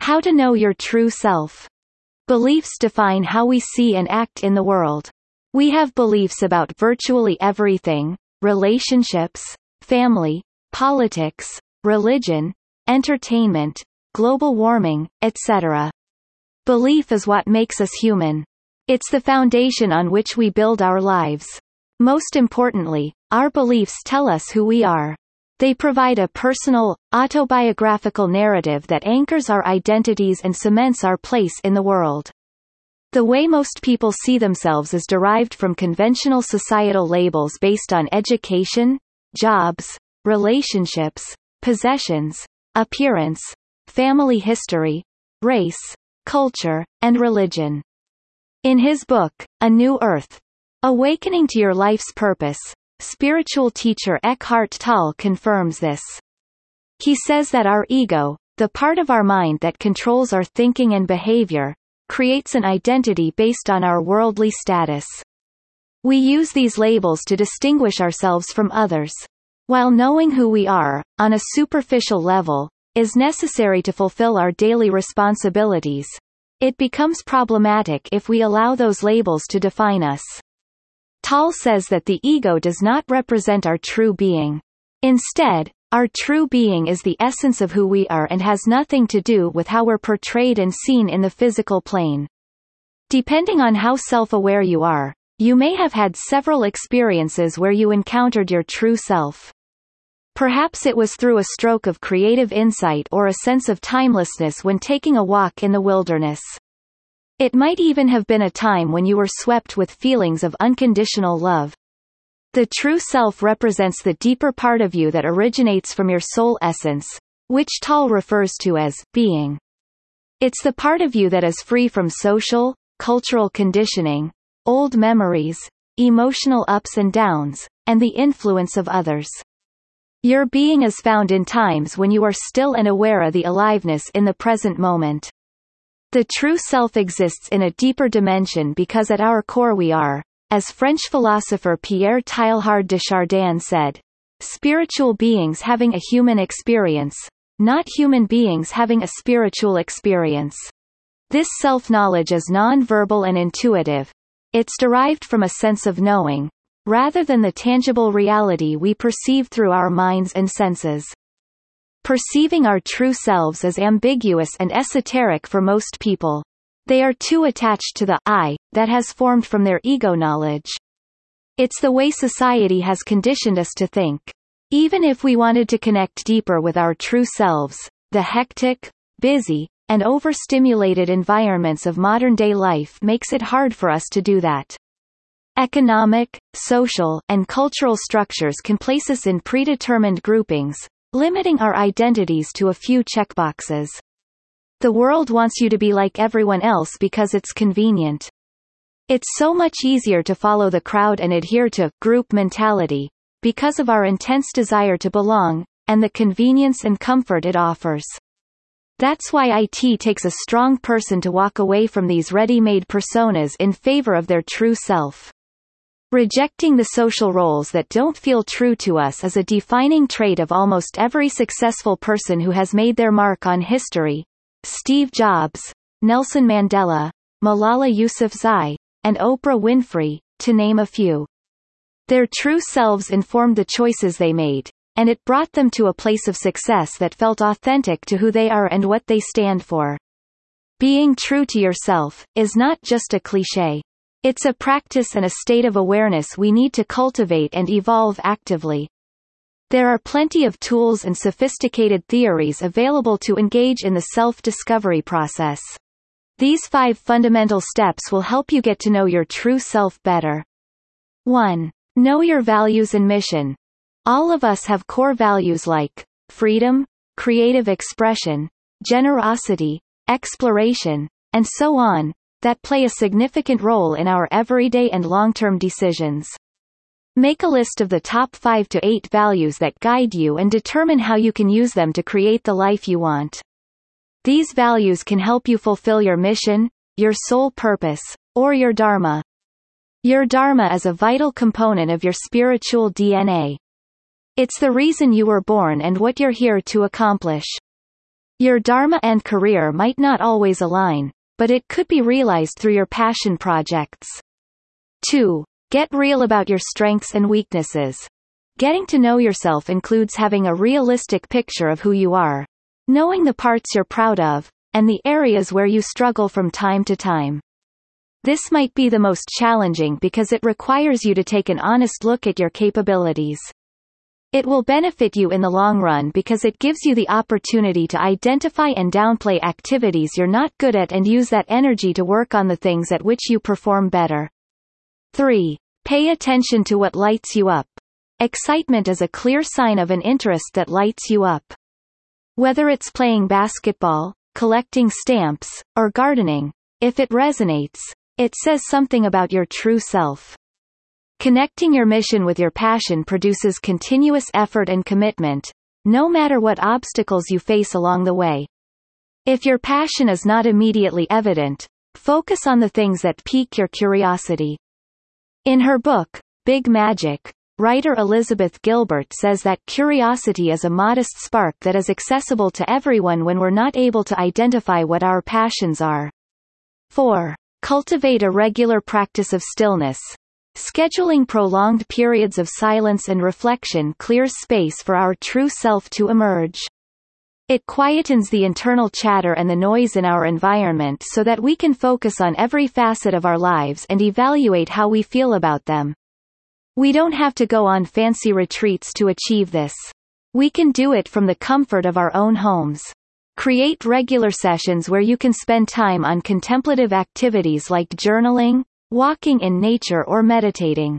How to know your true self. Beliefs define how we see and act in the world. We have beliefs about virtually everything: relationships, family, politics, religion, entertainment, global warming, etc. Belief is what makes us human. It's the foundation on which we build our lives. Most importantly, our beliefs tell us who we are. They provide a personal, autobiographical narrative that anchors our identities and cements our place in the world. The way most people see themselves is derived from conventional societal labels based on education, jobs, relationships, possessions, appearance, family history, race, culture, and religion. In his book, A New Earth: Awakening to Your Life's Purpose, spiritual teacher Eckhart Tolle confirms this. He says that our ego, the part of our mind that controls our thinking and behavior, creates an identity based on our worldly status. We use these labels to distinguish ourselves from others. While knowing who we are, on a superficial level, is necessary to fulfill our daily responsibilities, it becomes problematic if we allow those labels to define us. Tolle says that the ego does not represent our true being. Instead, our true being is the essence of who we are and has nothing to do with how we're portrayed and seen in the physical plane. Depending on how self-aware you are, you may have had several experiences where you encountered your true self. Perhaps it was through a stroke of creative insight or a sense of timelessness when taking a walk in the wilderness. It might even have been a time when you were swept with feelings of unconditional love. The true self represents the deeper part of you that originates from your soul essence, which Tolle refers to as being. It's the part of you that is free from social, cultural conditioning, old memories, emotional ups and downs, and the influence of others. Your being is found in times when you are still and aware of the aliveness in the present moment. The true self exists in a deeper dimension because at our core we are, as French philosopher Pierre Teilhard de Chardin said, spiritual beings having a human experience, not human beings having a spiritual experience. This self-knowledge is non-verbal and intuitive. It's derived from a sense of knowing, rather than the tangible reality we perceive through our minds and senses. Perceiving our true selves is ambiguous and esoteric for most people. They are too attached to the I that has formed from their ego knowledge. It's the way society has conditioned us to think. Even if we wanted to connect deeper with our true selves, the hectic, busy, and overstimulated environments of modern-day life makes it hard for us to do that. Economic, social, and cultural structures can place us in predetermined groupings, limiting our identities to a few checkboxes. The world wants you to be like everyone else because it's convenient. It's so much easier to follow the crowd and adhere to group mentality, because of our intense desire to belong, and the convenience and comfort it offers. That's why it takes a strong person to walk away from these ready-made personas in favor of their true self. Rejecting the social roles that don't feel true to us is a defining trait of almost every successful person who has made their mark on history. Steve Jobs, Nelson Mandela, Malala Yousafzai, and Oprah Winfrey, to name a few. Their true selves informed the choices they made, and it brought them to a place of success that felt authentic to who they are and what they stand for. Being true to yourself is not just a cliché. It's a practice and a state of awareness we need to cultivate and evolve actively. There are plenty of tools and sophisticated theories available to engage in the self-discovery process. These 5 fundamental steps will help you get to know your true self better. 1. Know your values and mission. All of us have core values like freedom, creative expression, generosity, exploration, and so on, that play a significant role in our everyday and long-term decisions. Make a list of the top 5 to 8 values that guide you and determine how you can use them to create the life you want. These values can help you fulfill your mission, your sole purpose, or your dharma. Your dharma is a vital component of your spiritual DNA. It's the reason you were born and what you're here to accomplish. Your dharma and career might not always align, but it could be realized through your passion projects. 2. Get real about your strengths and weaknesses. Getting to know yourself includes having a realistic picture of who you are, knowing the parts you're proud of, and the areas where you struggle from time to time. This might be the most challenging because it requires you to take an honest look at your capabilities. It will benefit you in the long run because it gives you the opportunity to identify and downplay activities you're not good at and use that energy to work on the things at which you perform better. 3. Pay attention to what lights you up. Excitement is a clear sign of an interest that lights you up. Whether it's playing basketball, collecting stamps, or gardening, if it resonates, it says something about your true self. Connecting your mission with your passion produces continuous effort and commitment, no matter what obstacles you face along the way. If your passion is not immediately evident, focus on the things that pique your curiosity. In her book, Big Magic, writer Elizabeth Gilbert says that curiosity is a modest spark that is accessible to everyone when we're not able to identify what our passions are. 4. Cultivate a regular practice of stillness. Scheduling prolonged periods of silence and reflection clears space for our true self to emerge. It quietens the internal chatter and the noise in our environment so that we can focus on every facet of our lives and evaluate how we feel about them. We don't have to go on fancy retreats to achieve this. We can do it from the comfort of our own homes. Create regular sessions where you can spend time on contemplative activities like journaling, walking in nature or meditating.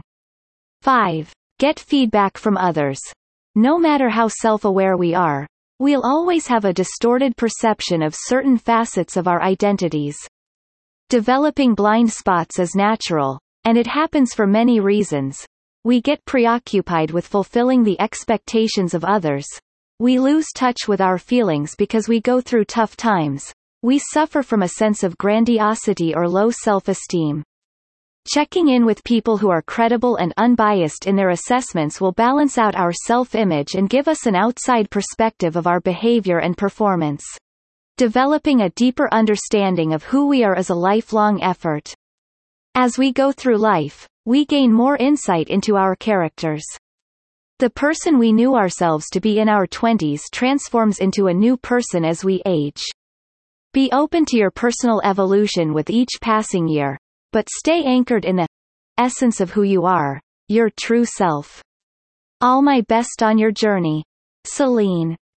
5. Get feedback from others. No matter how self-aware we are, we'll always have a distorted perception of certain facets of our identities. Developing blind spots is natural, and it happens for many reasons. We get preoccupied with fulfilling the expectations of others. We lose touch with our feelings because we go through tough times. We suffer from a sense of grandiosity or low self-esteem. Checking in with people who are credible and unbiased in their assessments will balance out our self-image and give us an outside perspective of our behavior and performance. Developing a deeper understanding of who we are is a lifelong effort. As we go through life, we gain more insight into our characters. The person we knew ourselves to be in our 20s transforms into a new person as we age. Be open to your personal evolution with each passing year, but stay anchored in the essence of who you are, your true self. All my best on your journey. Celine.